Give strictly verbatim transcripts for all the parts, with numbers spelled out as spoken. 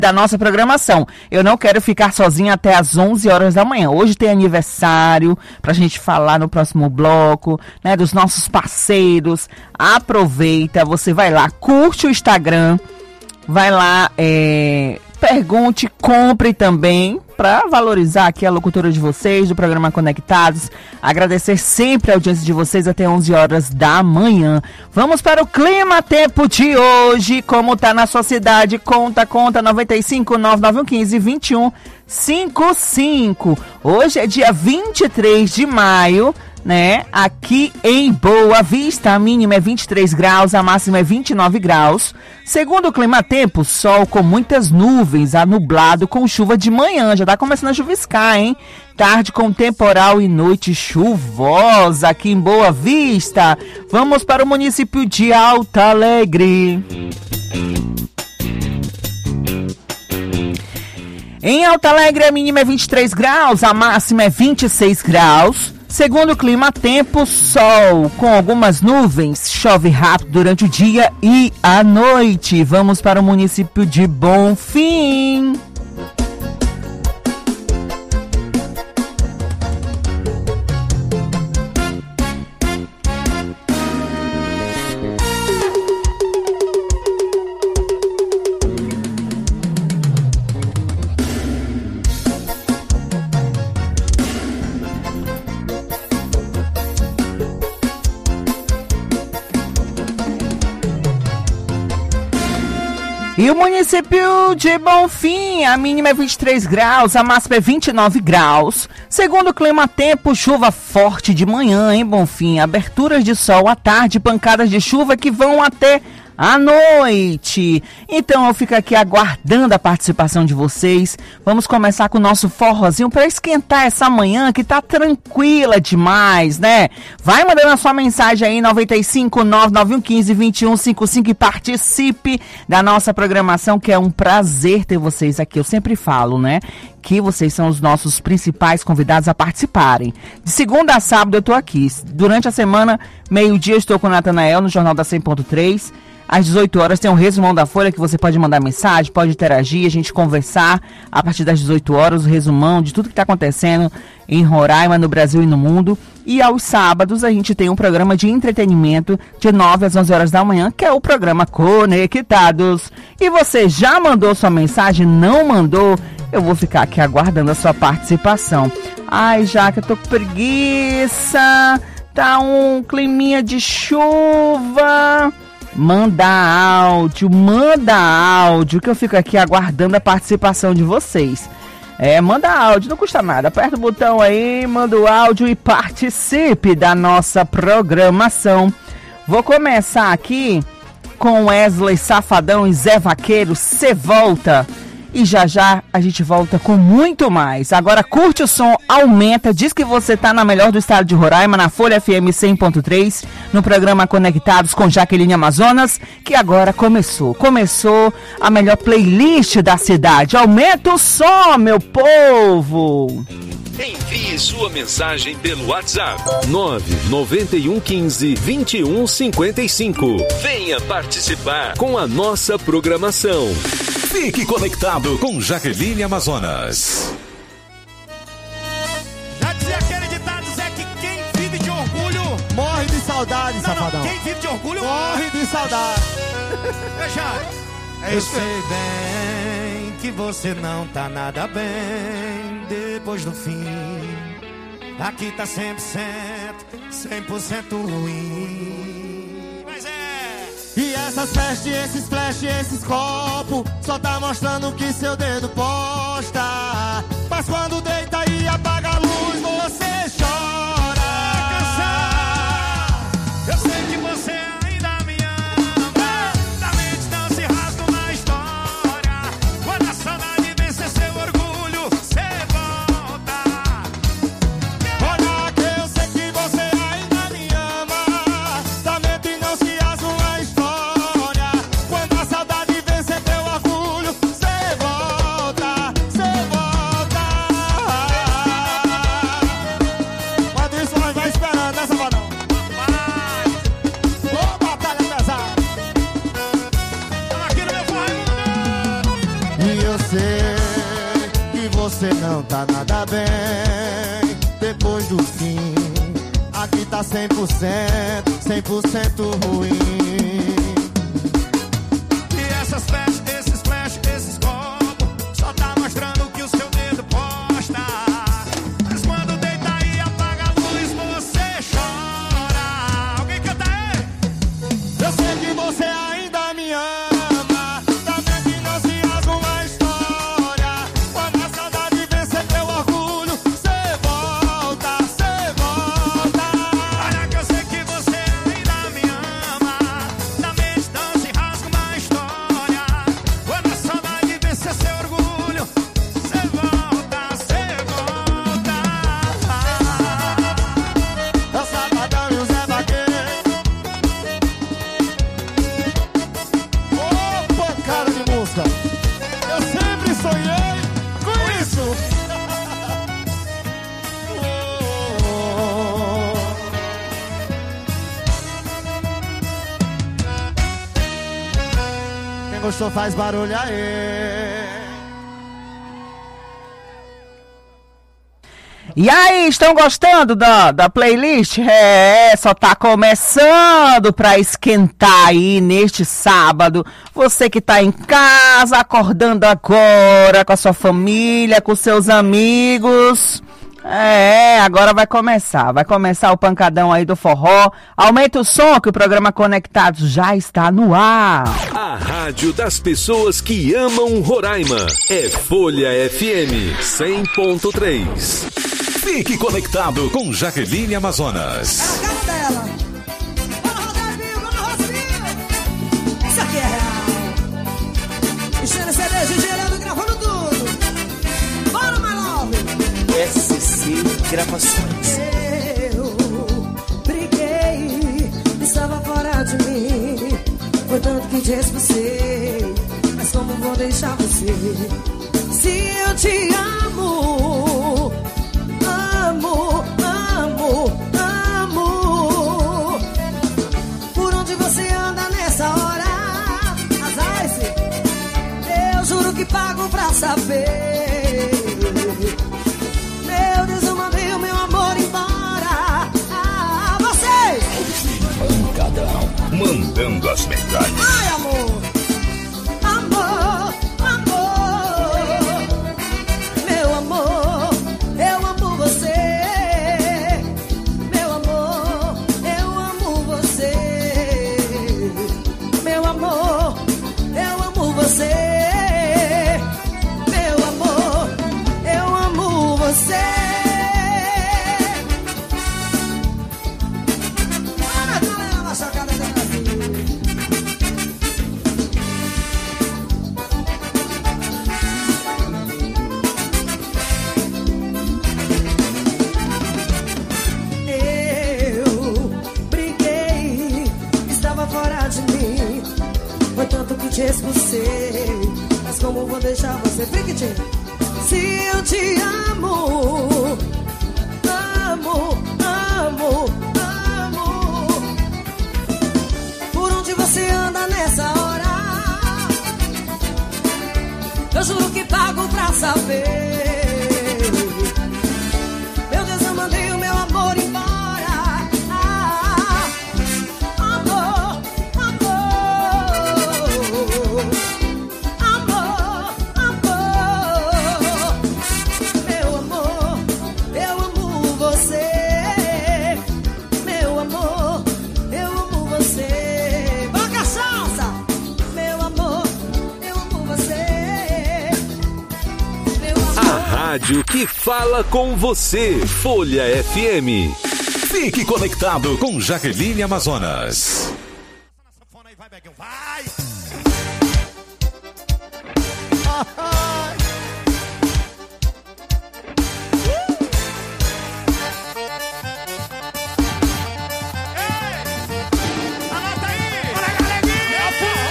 da nossa programação. Eu não quero ficar sozinha até as onze horas da manhã. Hoje tem aniversário pra gente falar no próximo bloco, né, dos nossos parceiros. Aproveita, você vai lá, curte o Instagram, vai lá, é, pergunte, compre também, para valorizar aqui a locutora de vocês, do programa Conectados. Agradecer sempre a audiência de vocês até onze horas da manhã. Vamos para o clima tempo de hoje. Como tá na sua cidade? Conta, conta, noventa e cinco, nove nove um um cinco, vinte e um cinquenta e cinco. Hoje é dia vinte e três de maio, né? Aqui em Boa Vista, a mínima é vinte e três graus, a máxima é vinte e nove graus. Segundo o clima-tempo, sol com muitas nuvens, nublado com chuva de manhã. Já tá começando a chuviscar, hein? Tarde com temporal e noite chuvosa aqui em Boa Vista. Vamos para o município de Alto Alegre. Em Alto Alegre, a mínima é vinte e três graus, a máxima é vinte e seis graus. Segundo o clima-tempo, sol com algumas nuvens, chove rápido durante o dia e a noite. Vamos para o município de Bonfim. E o município de Bonfim, a mínima é vinte e três graus, a máxima é vinte e nove graus. Segundo o clima-tempo, chuva forte de manhã em Bonfim, aberturas de sol à tarde, pancadas de chuva que vão até à noite. Então eu fico aqui aguardando a participação de vocês. Vamos começar com o nosso forrozinho para esquentar essa manhã que tá tranquila demais, né? Vai mandando a sua mensagem aí, noventa e cinco, nove nove um um cinco, vinte e um cinquenta e cinco, e participe da nossa programação, que é um prazer ter vocês aqui. Eu sempre falo, né, que vocês são os nossos principais convidados a participarem. De segunda a sábado eu tô aqui. Durante a semana, meio-dia, eu estou com o Natanael no Jornal da cem ponto três. Às dezoito horas tem um resumão da Folha que você pode mandar mensagem, pode interagir, a gente conversar a partir das dezoito horas, o resumão de tudo que está acontecendo em Roraima, no Brasil e no mundo. E aos sábados a gente tem um programa de entretenimento de nove às onze horas da manhã, que é o programa Conectados. E você já mandou sua mensagem? Não mandou? Eu vou ficar aqui aguardando a sua participação. Ai, Jaque, eu tô com preguiça, tá um climinha de chuva. Manda áudio, manda áudio, que eu fico aqui aguardando a participação de vocês. É, manda áudio, não custa nada. Aperta o botão aí, manda o áudio e participe da nossa programação. Vou começar aqui com Wesley Safadão e Zé Vaqueiro, Cê Volta. E já já a gente volta com muito mais. Agora curte o som, aumenta, diz que você tá na melhor do estado de Roraima, na Folha F M cem ponto três, no programa Conectados com Jaqueline Amazonas, que agora começou. Começou a melhor playlist da cidade. Aumenta o som, meu povo! Envie sua mensagem pelo WhatsApp nove nove um um cinco, vinte e um cinquenta e cinco. Venha participar com a nossa programação. Fique conectado com Jaqueline Amazonas. Já dizia aquele ditado, Zé, que quem vive de orgulho morre de saudade, não, safadão. Não, quem vive de orgulho morre de saudade. Veja, é Eu isso sei mesmo. Bem que você não tá nada bem depois do fim. Aqui tá cem por cento, cem por cento ruim. Mas é. E essas festas, esses flash, esses copos só tá mostrando o que seu dedo posta. Mas quando deita e apaga a luz, você chora. Eu sei que você ainda me ama. Da mente não se rasga uma história. Quando a saudade vencer seu orgulho, você volta. Olha que eu sei que você ainda me ama. Da mente não se rasga uma história. Quando a saudade vencer teu orgulho, você volta, você volta. Pode isso, vai esperando, né, Safadão? sei que você não tá nada bem depois do fim. Aqui tá cem por cento, cem por cento ruim. E essas flash, esses flash, esses copos só tá mostrando que o seu dedo posta. Mas quando deita e apaga a luz, você chora. Alguém canta aí? Eu sei que você ainda me ama. Também que não se rasga uma história. Quando a saudade vencer teu orgulho, cê volta, cê volta. Olha que eu sei que você ainda me ama. Também não se rasga uma história. Quando a saudade vencer seu orgulho, cê volta, cê volta. É o Sabadão e o Zé Vaqueiro. Ô, pancada de música. Eu sempre sonhei com isso. Quem gostou faz barulho aí. E aí, estão gostando da, da playlist? É, só tá começando pra esquentar aí neste sábado. Você que tá em casa, acordando agora com a sua família, com seus amigos. É, agora vai começar, vai começar o pancadão aí do forró. Aumenta o som que o programa Conectados já está no ar. A rádio das pessoas que amam Roraima é Folha F M cem ponto três. Fique conectado com Jaqueline Amazonas. É a cara dela. Vamos, Rodavinho, vamos, Rosinho. Isso aqui é real. Estando C D, Gerando gravando tudo. Bora, my love. S C Gravações. Eu briguei, estava fora de mim. Foi tanto que te expulsei. Mas como vou deixar você? Se eu te amo, amo, amo, amo. Por onde você anda nessa hora? Azar-se. Eu juro que pago pra saber. Meu Deus, eu mandei o meu amor embora. Ah, vocês! Pancadão, mandando as medalhas. Ai, amor. Amor, amor. Meu amor, eu amo você. Meu amor, eu amo você. Meu amor, eu amo você. Meu amor, eu amo você. Bora, galera, uma chocada dela assim. Eu briguei, estava fora de mim. Foi tanto que te expulsei. Mas como vou deixar você? Friquitinho. Se eu te amo, amo, amo, amo. Por onde você anda nessa hora? Eu juro que pago pra saber. Meu Deus, eu mandei o meu amor embora. Ah, amor, amor. Amor, amor. Meu amor, eu amo você. Meu amor, eu amo você. Boca salsa. Meu amor, eu amo você. Meu A amor. rádio que fala com você, Folha F M. Fique conectado com Jaqueline Amazonas. Sanfona aí, vai, Beguinho, vai! Anota aí! Olha, galeguinha!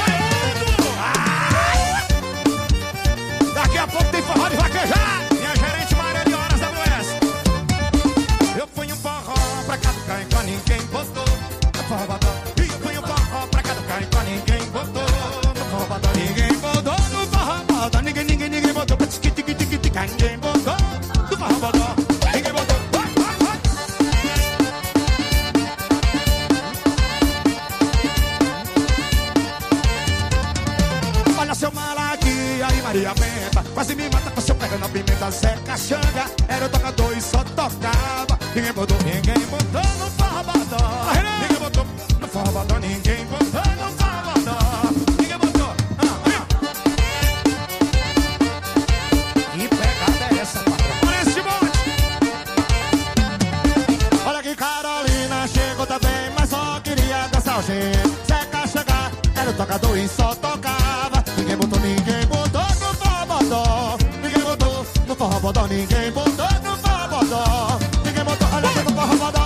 Daqui a pouco tem forró de vaquejar! Minha gerente Maria de Horas W S. Eu fui um forró pra caducar enquanto ninguém botou. Eu forró badó. E fui um forró pra caducar enquanto ninguém botou. No forró badó ninguém botou. No forró badó ninguém, ninguém, ninguém botou. Maria Benta, quase me mata com seu pé na pimenta. Zé Caxanga, era o tocador e só tocava. Ninguém botou, ninguém botou no forrobodó. Ninguém botou no forrobodó, ninguém botou no forrobodó. Ninguém botou, ah, ah. Que pegada é essa, patrão? Olha esse monte. Olha que Carolina chegou também, mas só queria dançar o jeito. Zé Caxanga, era o tocador e só tocava. Ninguém botou, ninguém botou no forrobodó. Ninguém botou no forrobodó, ninguém botou no forrobodó. Ninguém botou, olha aqui no forrobodó.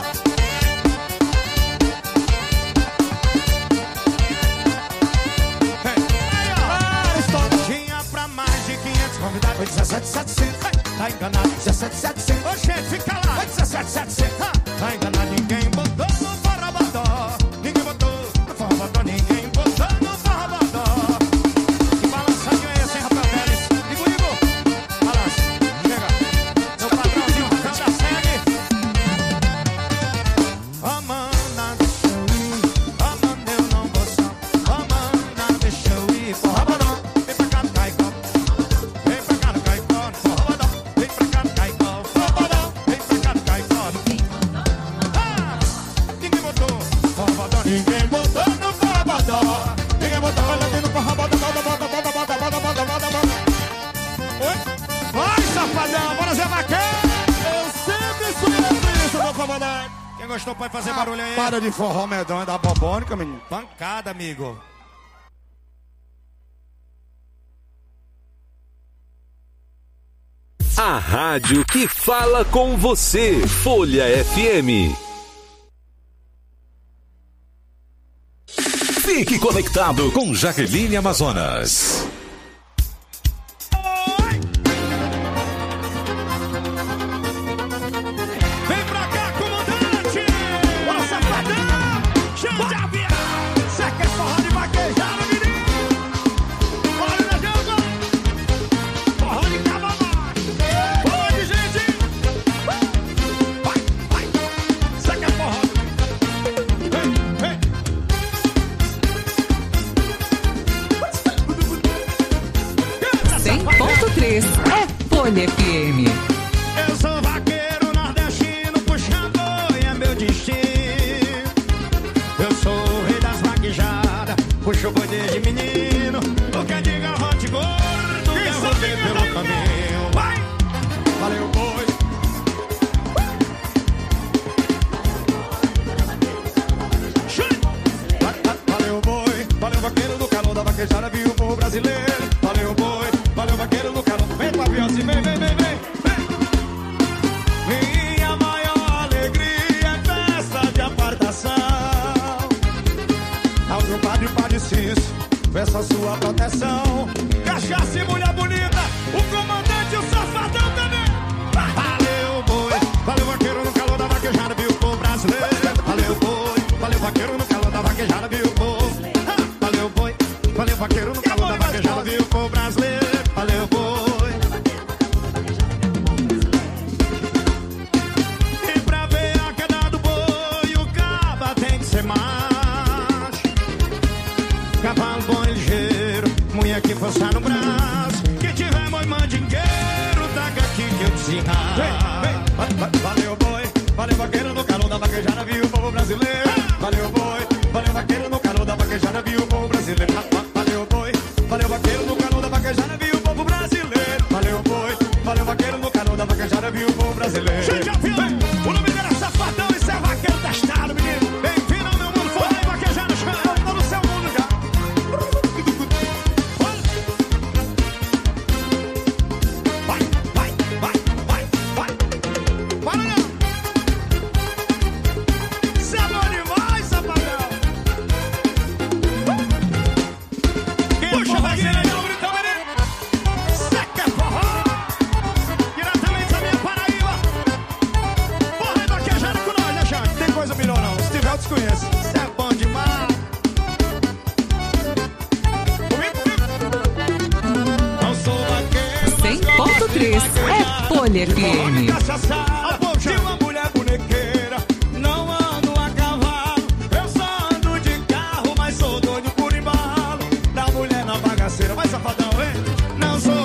Tinha pra mais de quinhentos convidados. Foi dezessete mil e setecentos. Tá enganado, dezessete mil e setecentos. Ô, gente, fica lá. Foi dezessete mil e setecentos. Tá enganado, ninguém botou no forrobodó. Ninguém botou no forrobodó, ninguém botou no forrobodó. Que balançadinho é esse, hein, Rafael Vélez? Igor, Igor, balança, chega. Meu padrãozinho, Rafael da Segue. Ó, mana, deixa eu ir. Ó, mana, eu não vou só. Ó, mana, deixa eu ir. Forrobodó, vem pra cá no Caicó. Vem pra cá no Caicó, no forrobodó. Vem pra cá no Caicó, forrobodó. Vem pra cá no Caicó, no... Ah, ninguém botou forrobodó, ninguém botou no forrobodó. Ninguém botou, olha aqui no forrobodó. Bota, bota, bota, bota, bota, bota, bota, bota. Oi? Vai, safadão, bora Zé Vaqueiro. Eu sempre sonhei com isso, meu comandante. Quem gostou pode fazer barulho aí. Para de forró medonho, é da bobônica, menino. Pancada, amigo. A rádio que fala com você. Folha F M. Fique conectado com Jaqueline Amazonas. Vem pra cá, comandante! Bora, safadão! Chama de avião! Cê quer forró de vaquejada, menino? Bora, Nejugo! Forró de cabanagem! Pode, gente! Vai, vai! Cê quer forró? Vem, vem! cem ponto três é Folha F M. Eu sou vaqueiro nordestino, puxando boi é meu destino. Eu sou o rei das vaquejadas, puxo boi desde menino. O que é de garrote gordo, eu vou ver pelo caminho. Vai! Valeu, boi! Va- va- Valeu, boi! Valeu, vaqueiro do calor da vaquejada, viu o povo brasileiro. Valeu, boi! Valeu, vaqueiro do calor. Vem, papião, assim, vem, vem, vem, vem! Minha maior alegria é festa de apartação. Ao meu padre, padre Cício, peço a sua proteção. Cachaça e mulher bonita, o comandante e o safadão também. Valeu, boi, valeu, vaqueiro no calor da vaquejada, viu o povo brasileiro. Valeu, boi, valeu, vaqueiro no calor da vaquejada, viu o povo. Valeu, boi, valeu, vaqueiro no calor da vaquejada, viu o povo brasileiro. Valeu, boi. E pra ver a queda do boi, o caba tem que ser macho. Cavalo bom e ligeiro, mulher que força no braço. Que tiver boi mandingueiro, taca aqui que eu desenraço. Valeu, boi, valeu, vaqueiro no calor da vaquejada, viu o povo brasileiro. Valeu, boi, valeu, vaqueiro no calor da vaquejada, viu o povo brasileiro. Valeu, boi, valeu, vaqueiro no calor da vaquejada, viu o povo brasileiro. Valeu, boi, valeu, vaqueiro no calor da vaquejada, viu o povo brasileiro. Gente, o nome dele é Safadão e Zé Vaqueiro testado, menino. Bem-vindo ao meu mundo, forró e vaquejada, chama, eu tô no seu mundo já. Vai, vai, vai, vai, vai. Bora, não. Cê é bom demais, Safadão. Puxa, vai ser legal, Britão, menino. Cê quer forró? Diretamente da minha Paraíba. Forró e vaquejada com nós, né, Xande? Tem coisa melhor não. Se tiver, eu desconheço. Cê é bom demais. Comigo, comigo. Não sou vaqueiro, cem ponto três é Folha F M. de uma mulher bonequeira. Não ando a cavalo, eu só ando de carro, mas sou doido por embalo da mulher na bagaceira. Vai, safadão, vem. Não sou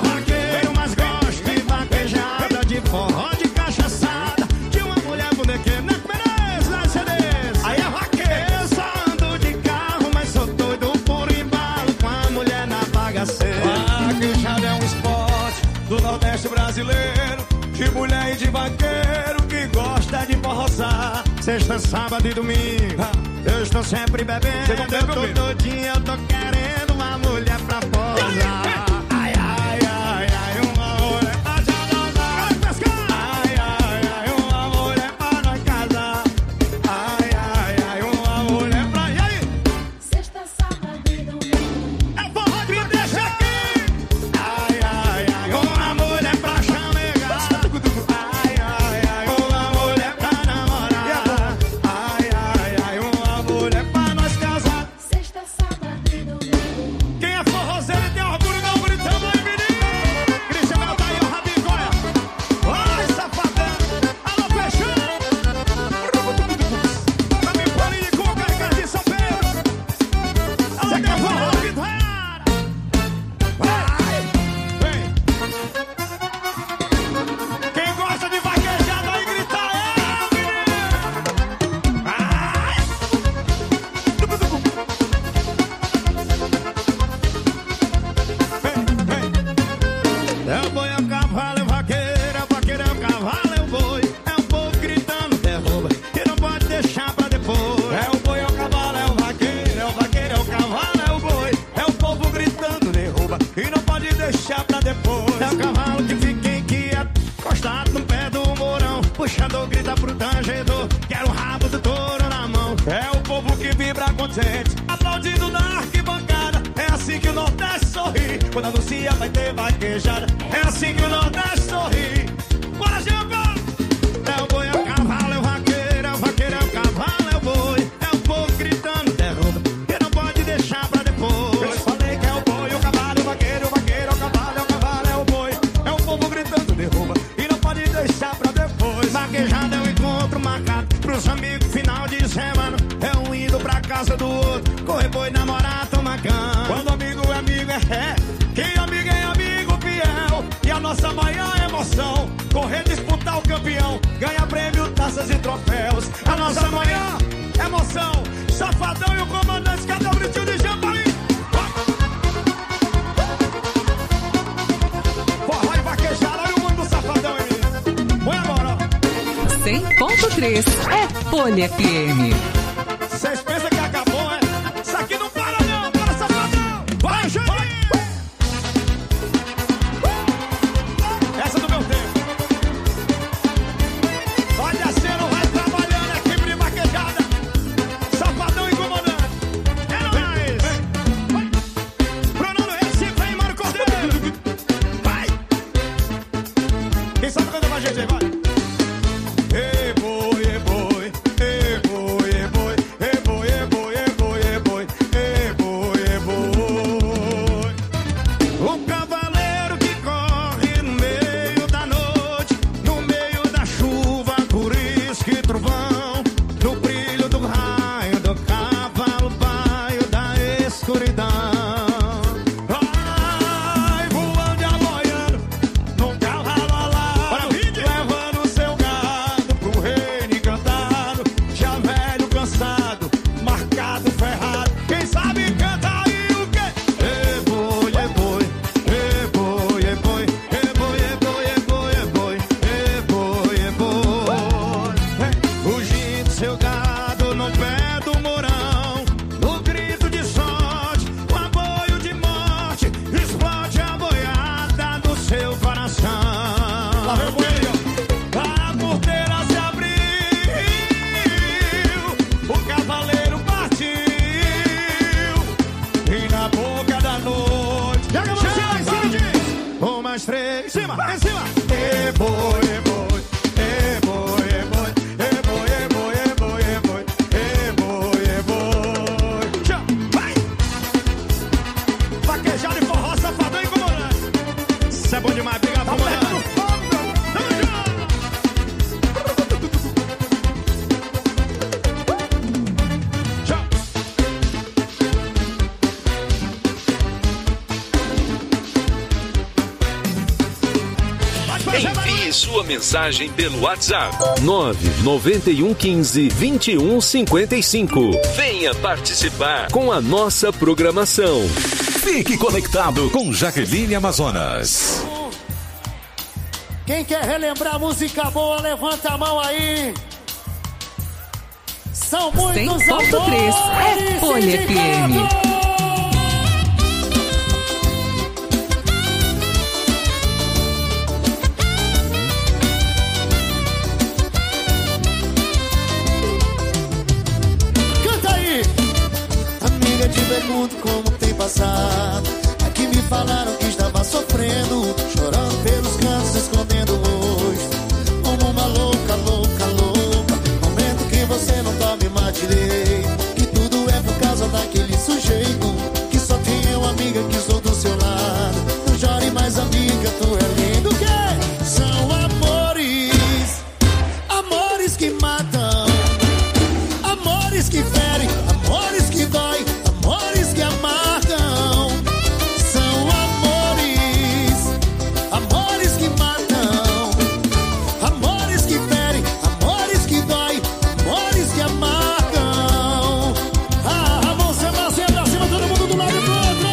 do Nordeste brasileiro, de mulher e de vaqueiro que gosta de forrozar. Sexta, sábado e domingo, eu estou sempre bebendo. Eu tô todinha, eu tô querendo uma mulher pra posar. Ai, ai, ai, ai, uma mulher pra jantar. Ai, ai, ai, uma mulher pra nós casar. Ai, ai, ai, uma mulher pra... E aí? Sexta, sábado e domingo. É forró que me deixa aqui. Ai, ai, ai, uma mulher pra chamegar. Ai, ai, ai, uma mulher pra namorar. Ai, ai, ai, uma mulher pra nós casar. Sexta, sábado e domingo. Quem é forrozeiro e tem orgulho, dá um gritão aí, menino. Cristiano tá aí, o Rabinho, olha. Vai, safadão. Alô, Peixão. Rabinho, Paulinho, com o Caricas de São Pedro. Alô, que é forró, Vitória. Vai, vem. Quem gosta de vaquejada aí, grita eu, menino. Vai. É o boi, é o cavalo, é o vaqueiro, é o vaqueiro, é o cavalo, é o boi. É o povo gritando, derruba, que não pode deixar pra depois. É o boi, é o cavalo, é o vaqueiro, é o vaqueiro, é o cavalo, é o boi. É o povo gritando, derruba, e não pode deixar pra depois. É o cavalo que fica inquieto, encostado no pé do morão. Puxador grita pro tangedor, quero o rabo do touro na mão. É o povo que vibra contente, aplaudindo na arquibancada. É assim que o Nordeste sorri, quando anuncia vai ter vaquejada. É assim que o Nordeste sorri. Bora, Giovanni! É o boi, é o cavalo, é o vaqueiro, é o vaqueiro, é o cavalo, é o boi. É o povo gritando, derruba, que não pode deixar pra depois. Eu falei que é o boi, o cavalo, o vaqueiro, o vaqueiro, é o cavalo, é o cavalo, é o boi. É o povo gritando, derruba, e não pode deixar pra depois. Vaquejada é um encontro marcado pros amigos, final de semana. É um indo pra casa do outro, correr boi, namorar, tomar cana. Quando amigo é amigo, é ré. Quem amigo é amigo fiel. E a nossa maior emoção, correr, disputar o campeão, ganhar prêmio, taças e troféus. A nossa maior emoção, Safadão e o comandante, cadê o gritinho de Jambaí? Forró e vaquejada, olha o mundo do Safadão aí, menino. Põe agora, ó. cem ponto três é Folha F M. Vocês pensam que acabou, é? Isso aqui não para não, para, Safadão! Vai, gente! Essa é do meu tempo. Olha a cena, vai trabalhando, equipe de vaquejada. Safadão e comandante. É nóis! Bruno no Recife, vem, Mário Cordeiro. Vai! Quem sabe canta com a gente aí, vai! Ei, boi, ei, boi, ei, boi, ei, boi, ei, boi, ei, boi, ei, boi, ei, boi, ei, boi, ei, boi. O cavaleiro que corre no meio da noite, no meio da chuva, por isso que trovão, no brilho do raio do cavalo, baio da escuridão. Ai, voando e aloiando, num cavalo alado, levando seu gado pro reino encantado. Já velho, cansado, marcado, ferrado, quem sabe canta aí o quê? Ei, boi, ei, boi, ei, boi, ei, boi, ei, boi, ei, boi, ei, boi, ei, boi, ei, boi, ei, boi. Fugindo seu gado no pé do morão, no grito de sorte, o aboio de morte, explode a boiada do seu coração. Lá vem o boi aí, ó. A porteira se abriu, o cavaleiro partiu, e na boca da noite joga você lá em cima, diz um, mais três, em cima, em cima. E boi, e boi, e boi, e boi, e boi, e boi, e boi, e boi, e boi, e boi. Tchau, vai! Vaquejada e forró, Safadão e comandante. Isso é bom demais, obrigado, comandante. Tamo junto! Tchau! Vai fazer barulho! Envie sua mensagem pelo WhatsApp nove nove um um cinco, vinte e um cinquenta e cinco. Venha participar com a nossa programação. Fique conectado com Jaqueline Amazonas. Quem quer relembrar música boa, levanta a mão aí. São muitos cem ponto três é Folha F M. Canta aí. Amiga, te pergunto como tem passado. Aqui me falaram que estava sofrendo, chorando pelos cantos, escondendo o rosto, como uma louca, louca, louca. Momento que você não tome mais direito, que tudo é por causa daquele sujeito, que só tem uma amiga que sou do seu lado. Não chore mais, amiga, tu é lindo. Que são amores, amores que matam, amores que ferem, amores que dói, amores que amargam. São amores, amores que matam, amores que ferem, amores que dói, amores que amargam. Ah, a mão sempre assim, pra cima, todo mundo do lado do outro.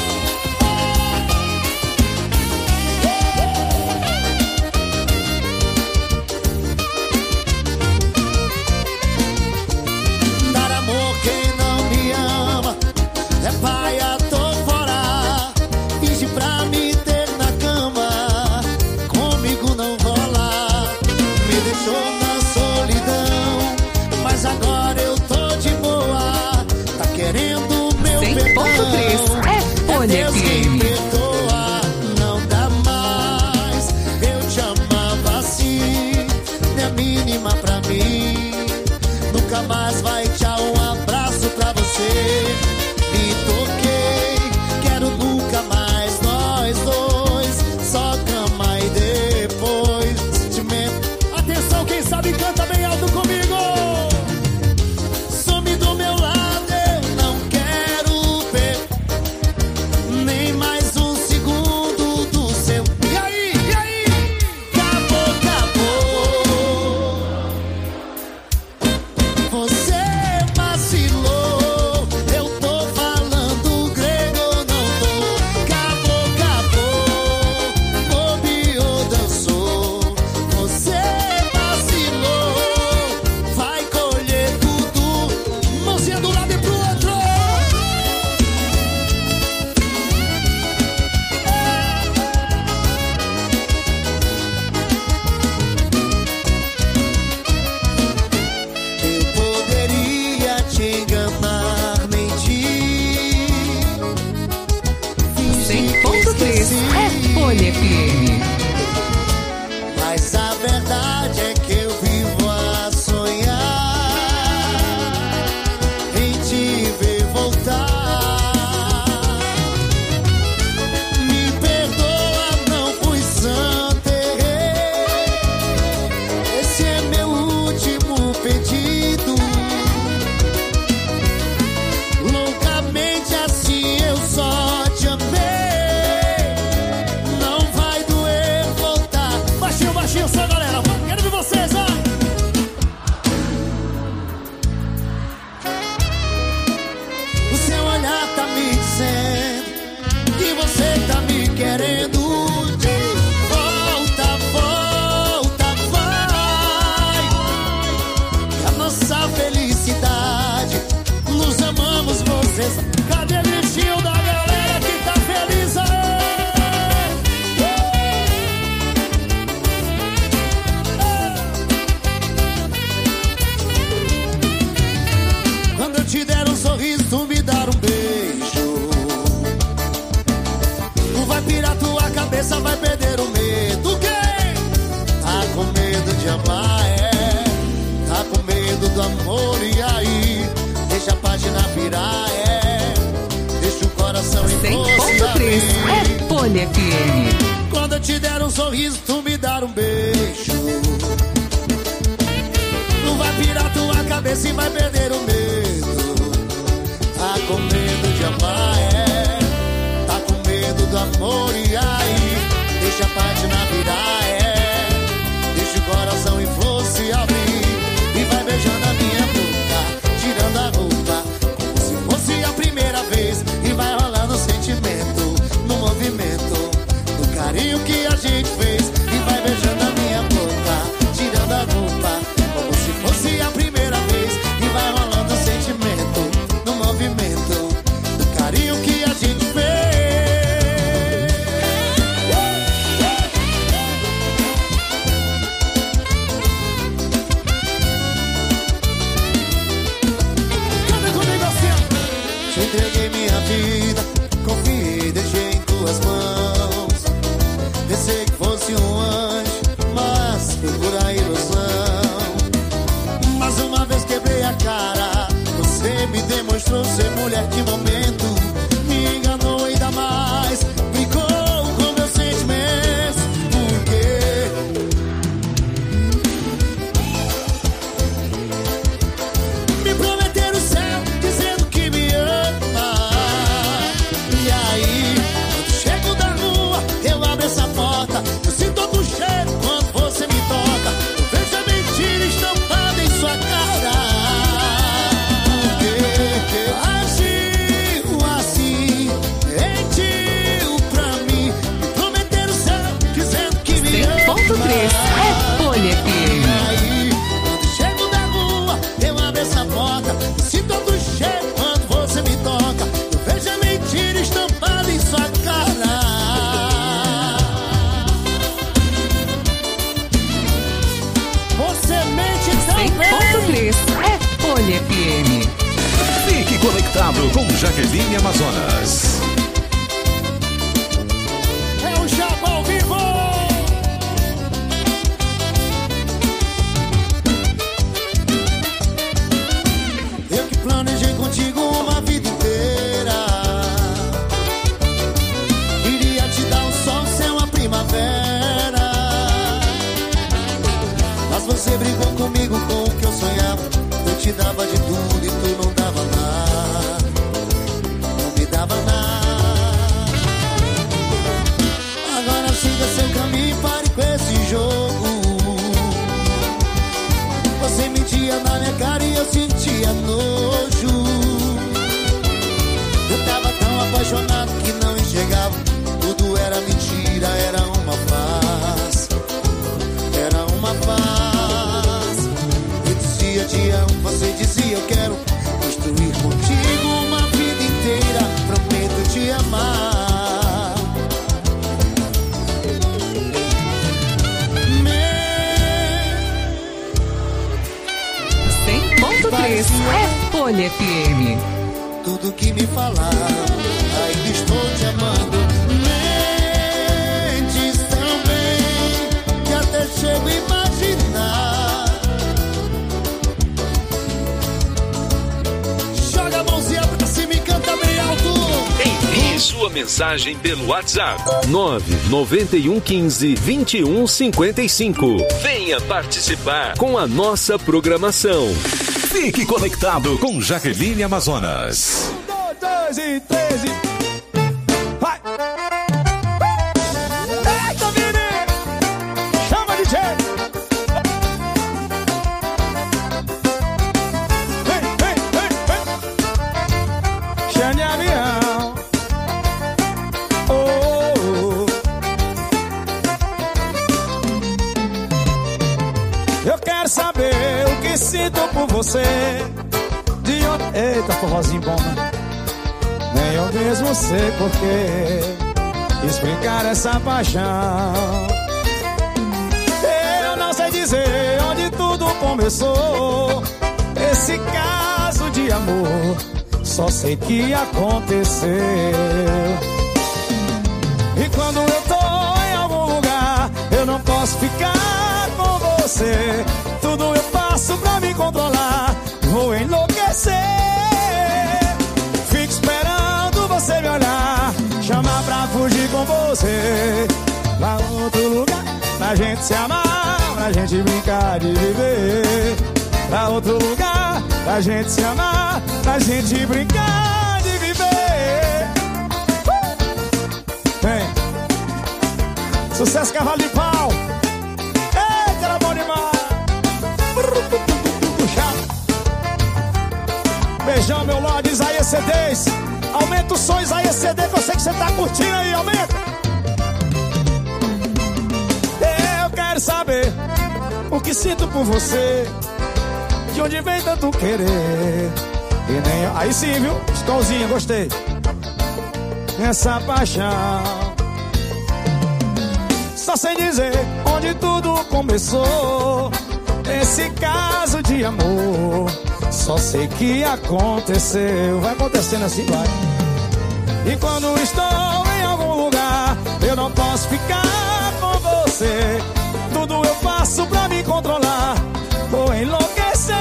Dar amor quem não me ama é paia, tô fora. Finge pra me ter na cama, comigo não rola. Me deixou na solidão, mas agora eu tô de boa. Tá querendo meu cem ponto três perdão. é Folha Deus F quem M. perdoa, não dá mais. Eu te amava assim, nem a mínima pra mim. Nunca mais vai, tchau, um abraço pra você. Me toquei, quero nunca mais nós dois, só cama e depois sentimento. Atenção, quem sabe canta bem alto comigo. Some do meu lado, eu não quero ver nem mais um segundo do seu. E aí, e aí? Acabou, acabou. Você vacilou, eu tô falando grego, não tô. Acabou, acabou, bobeou, dançou. Você vacilou, vai colher tudo. Mãozinha do lado e pro outro. Eu poderia te enganar, mentir, cem fingir que ponto três esqueci. é Folha F M. Mas a verdade é que eu vivo a sonhar em te ver voltar. Me perdoa, não fui santo, errei. Esse é meu último pedido. Loucamente assim eu só te amei. Não vai doer voltar. Baixinho, baixinho, só galera. Quero ver vocês, ó. O seu olhar tá me dizendo que você tá me querendo. De volta, volta, vai. A nossa felicidade, nos amamos vocês. Cadê o bichinho da galera que tá feliz aí? Quando eu te der um sorriso, tu me dar um beijo. Tu vai pirar tua cabeça, vai perder o medo. Quem tá com medo de amar, é. Tá com medo do amor, e aí? Deixa a página virar, é. Deixa o coração em cem você ponto três abrir. é Folha F M. Quando eu te der um sorriso, tu me dar um beijo. Tu vai pirar tua cabeça e vai perder o medo. Tá com medo de amar, é. Tá com medo do amor, e aí? Deixa a página virar, é. Deixa o coração em você abrir. E vai beijando a minha boca, tirando a roupa, como se fosse a primeira vez. E vai rolando o sentimento, no movimento, no carinho que a gente fez. E vai beijando conectado com Jaqueline Amazonas. É o Jabá ao vivo! Eu que planejei contigo uma vida inteira. Iria te dar um sol, céu, uma primavera. Mas você brigou comigo com o que eu sonhava. Eu te dava de tudo e tu não dava nada. Não me dava nada. Agora siga seu caminho e pare com esse jogo. Você mentia na minha cara e eu sentia nojo. Eu tava tão apaixonado que não enxergava. Tudo era mentira, era uma farsa. Era uma farsa. Eu dizia te amo, você dizia eu quero construir contigo uma vida inteira. Prometo te amar. cem ponto três é Folha F M. Tudo que me falar, ainda estou te amando. Mentes tão bem que até chego a imaginar. Joga a mãozinha pra cima e canta bem alto. Envie sua mensagem pelo WhatsApp nove nove um um cinco, dois um cinco cinco. Venha participar com a nossa programação. Fique conectado com Jaqueline Amazonas. Um, dois, dois e três e... Vai! Eita, Vini! Chama, D J! Vem, vem, vem, vem! Xande avião! Oh, oh, oh. Eu quero saber o que sinto por você. De onde... Eita, forrozinho bom, né? Nem eu mesmo sei porquê explicar essa paixão. Eu não sei dizer onde tudo começou. Esse caso de amor, só sei que aconteceu. E quando eu tô em algum lugar, eu não posso ficar com você. Tudo eu faço pra me controlar, vou enlouquecer. Fico esperando você me olhar, chamar pra fugir com você. Pra outro lugar, pra gente se amar, pra gente brincar de viver. Pra outro lugar, pra gente se amar, pra gente brincar de viver. uh! Vem, sucesso cavalo de pau. Eita, era bom demais. Beijão, meu Lorde, Isaías C Ds. Aumenta o som, Isaías C D, que eu sei que você tá curtindo aí, aumenta. Eu quero saber o que sinto por você. De onde vem tanto querer. E nem... Aí sim, viu? Escolzinha, gostei. Essa paixão. Só sei dizer onde tudo começou. Esse caso de amor, só sei que aconteceu. Vai acontecendo assim, vai. E quando estou em algum lugar, eu não posso ficar com você. Tudo eu faço pra me controlar, vou enlouquecer.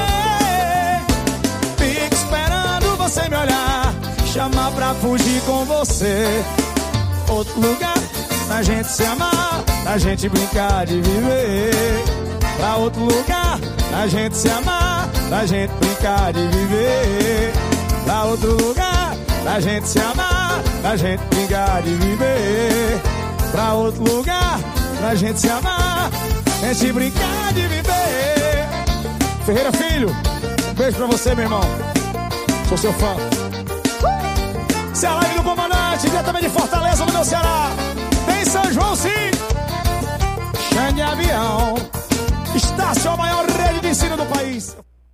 Fico esperando você me olhar, chamar pra fugir com você. Outro lugar, pra gente se amar, pra gente brincar de viver. Pra outro lugar, pra gente se amar, pra gente brincar de viver. Pra outro lugar, pra gente se amar, pra gente brincar de viver. Pra outro lugar, pra gente se amar, pra gente brincar de viver. Ferreira Filho, um beijo pra você, meu irmão. Sou seu fã. Se a live do comandante, diretamente de Fortaleza, no meu Ceará. Tem São João, sim. Xande Avião. Estácio, a maior rede de ensino do país.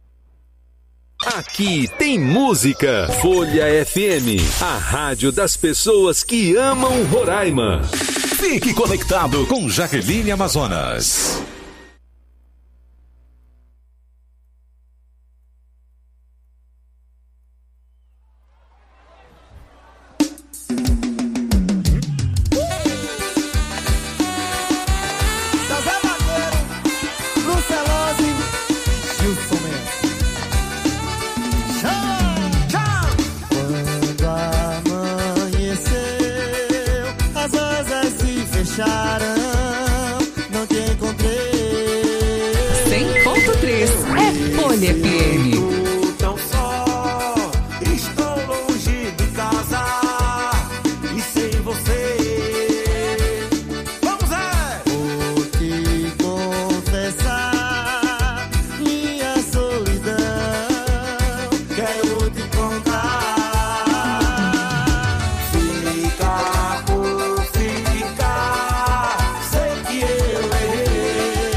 Aqui tem música. Folha F M, a rádio das pessoas que amam Roraima. Fique conectado com Jaqueline Amazonas. Folha F M. Tão só, estou longe de casa e sem você. Vamos ver! Vou te confessar minha solidão. Quero te contar. Ficar por ficar, sei que eu errei.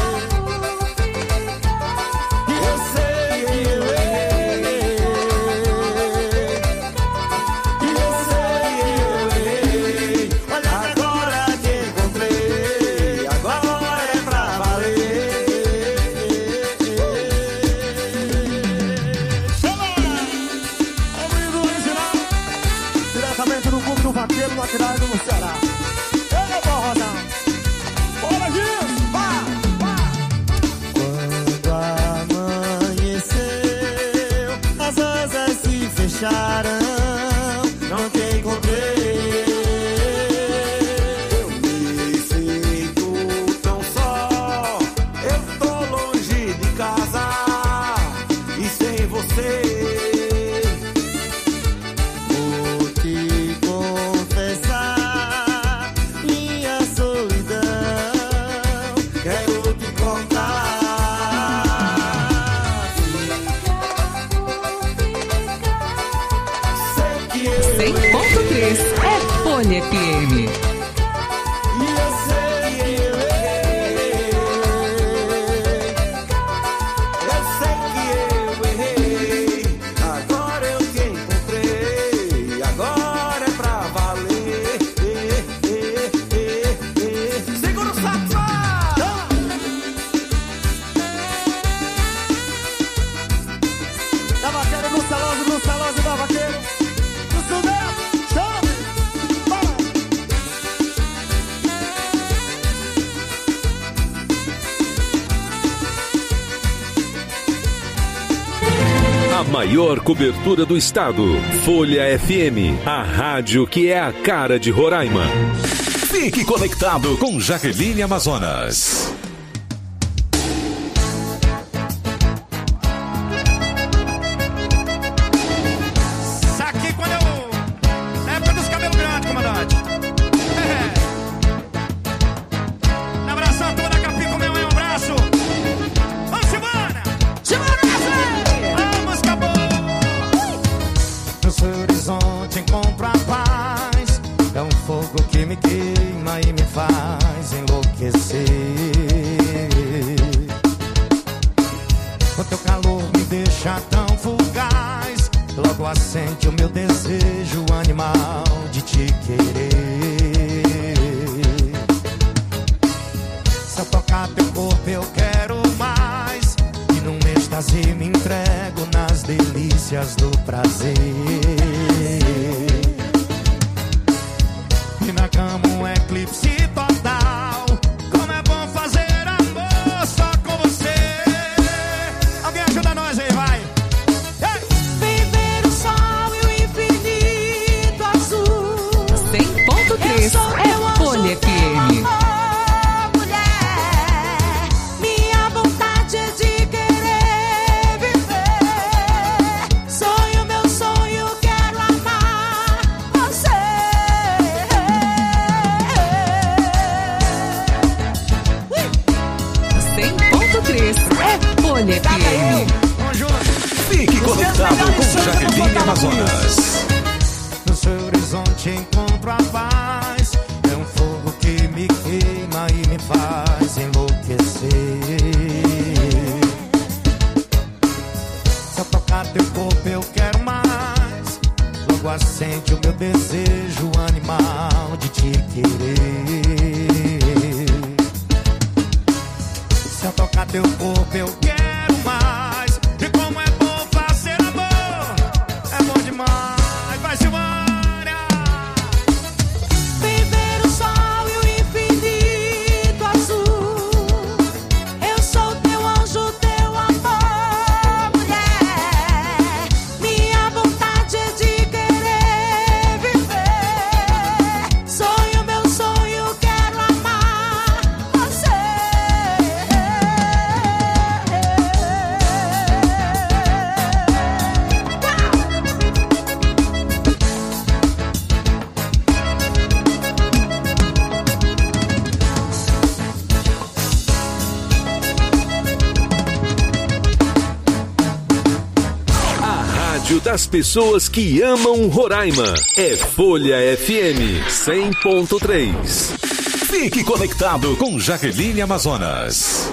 Eu sei que eu errei. Eu sei que eu errei. Olha, agora te encontrei. Agora é pra valer. Abrindo o original, diretamente do clube do Vaqueiro, no Atirar no Ceará. Ele é o Rosão. Bora, Gil! Vá, vá! Quando amanheceu, as asas se fecharam, não te encontrei. Eu me sinto tão só, eu tô longe de casa e sem você. Vou te confessar minha solidão. Quero te contar. Sei que eu cem ponto três é Folha F M. E eu sei que eu errei. Eu sei que eu errei. Agora eu te encontrei. Agora é pra valer. Segura o saco! Da Vaqueiro no Celoso, no Celoso da Vaqueiro. No Sudeste, chame! Vai! A maior cobertura do estado. Folha F M, a rádio que é a cara de Roraima. Fique conectado com Jaqueline Amazonas. Saque quando eu... Na época dos cabelos grandes, comandante. É. Na abração, turma da Capim, meu um abraço. Vamos, Silvana! Vamos, acabou! No seu horizonte encontro a paz. É um fogo que me queima e me faz enlouquecer. O teu calor me deixa tão fugaz. Logo acende o meu desejo animal de te querer. Se eu tocar teu corpo eu quero mais. E num êxtase me entrego nas delícias do prazer. E na cama um eclipse total. Como é bom fazer amor só com você. Alguém ajuda nós aí, vai! Viver o sol e o infinito azul. cem ponto três é Folha F M. Mulher, minha vontade é de querer viver. Sonho, meu sonho, quero amar você. cem ponto três é Folha F M. Vamos junto! Fique conectado com Jaqueline Amazonas. No seu horizonte encontro a paz. É um fogo que me queima e me faz enlouquecer. Se eu tocar teu corpo eu quero mais. Logo acende o meu desejo animal de te querer. Se eu tocar teu corpo eu quero mais. E como é bom fazer amor, é bom demais. Vai, Silvânia! Viver o sol e o infinito azul. Eu sou teu anjo, teu amor, mulher. Minha vontade é de querer viver. Sonho, meu sonho, quero amar você. das pessoas que amam Roraima. É Folha F M cem ponto três. Fique conectado com Jaqueline Amazonas.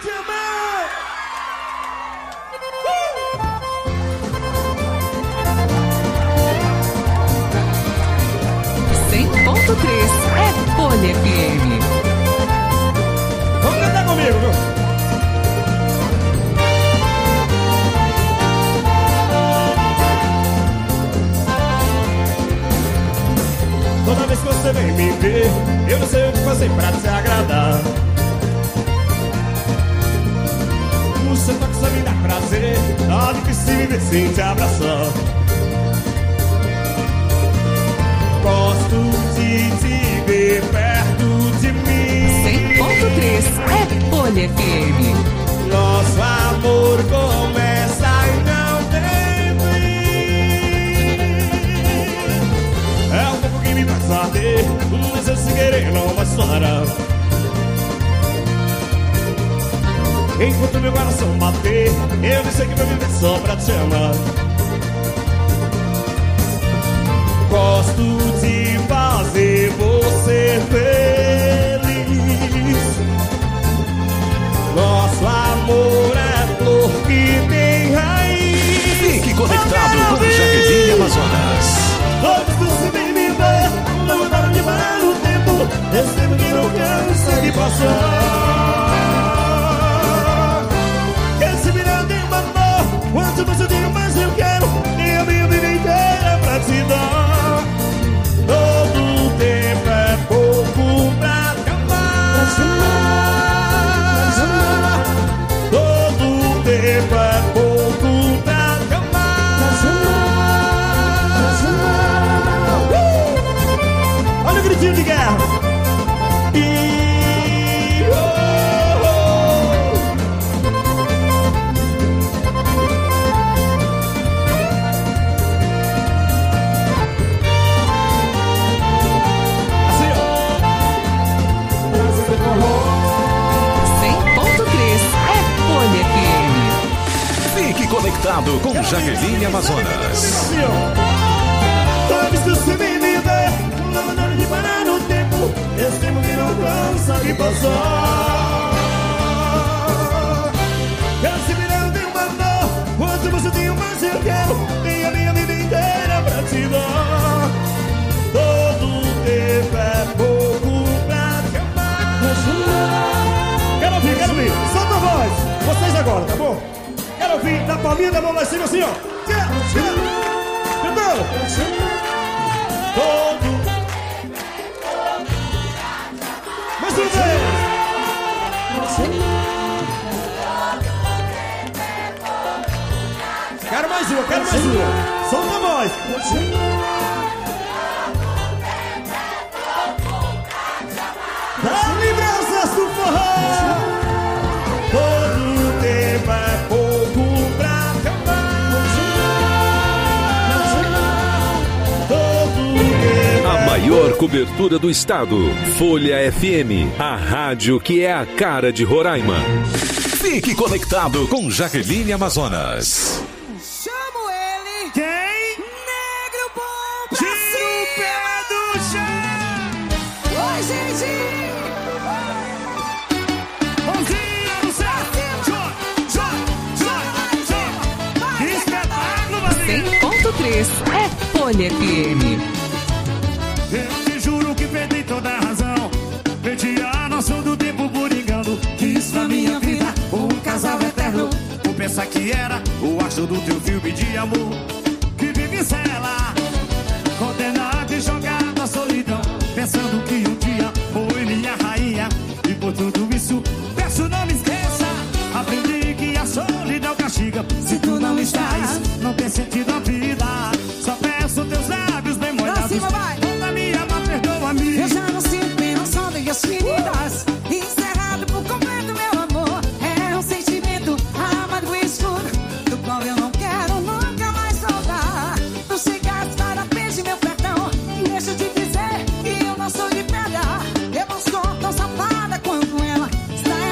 cem ponto três é Folha F M. Vamos cantar comigo, viu? Toda vez que você vem me ver, eu não sei o que fazer pra te agradar. O seu toque só me dá prazer, tá difícil viver sem te abraçar. Gosto de te ver perto de mim. cem ponto três é Folha F M. Nosso amor começa e não tem fim. É o tempo que me faz arder, mas eu sem querer não vai parar. Enquanto meu coração bater, eu não sei que vou viver só pra te amar. Gosto de fazer você feliz. Nosso amor é flor que tem raiz. Fique conectado com Jaqueline Amazonas. Todos você vem me ver, não mudaram de parar no tempo. Esse tempo que não cansa de passar. Esse virão tem um amor, quanto mais eu tenho, mais eu quero. E a minha vida inteira pra te dar. Todo tempo é pouco pra te amar. Todo tempo é pouco pra te amar. Uh! Olha o gritinho de guerra. E... oh, oh. Assim, ó. cem ponto três é Folha F M. Fique conectado com Jaqueline Amazonas. Assim, ó. Toda vez que você vem me ver, não mandaram de parar no tempo. Esse tempo que não cansa de passar. Esse virão tem um amor, quanto você tem, mais eu quero. Tem a minha vida inteira pra te dar. Todo tempo é pouco pra te amar. Quero ouvir, quero ouvir. Solta a voz. Vocês agora, tá bom? Quero ouvir. Da palminha da mão lá em cima assim, ó. Cantando. Todo. Mais uma vez. Quero mais uma, quero mais uma. Solta a voz. Dá lembranças do forró. Todo tempo é pouco pra te amar. Todo tempo A é maior cobertura do estado. Folha F M, a rádio que é a cara de Roraima. Fique conectado com Jaqueline Amazonas. Chamo ele. Quem? Negro bom pra Super do chão. Oi, gente. Mãozinha no céu. Joga, joga, joga, joga. Que espetáculo, Maria. cem ponto três é Folha F M. Eu te juro que perdi toda a razão. Perdi a noção do tempo por engano. Quis pra minha vida um casal eterno. Por pensar que era o astro do teu filme de amor. Que vive cela, condenado e jogado à solidão. Pensando que um dia foi minha rainha. E por tudo isso, peço não me esqueça. Aprendi que a solidão castiga. Se tu não estás, não tem sentido a vida. Só peço teus lábios bem molhados. cima, vai. Toda minha alma, perdoa-me. Eu já não sinto bem, não sou das feridas. Encerrado por completo, meu amor. É um sentimento amargo e escuro, do qual eu não quero nunca mais voltar. Tu chegaste para pedir meu perdão. Deixa eu te dizer que eu não sou de pedra. Eu não sou tão safada quanto ela. Está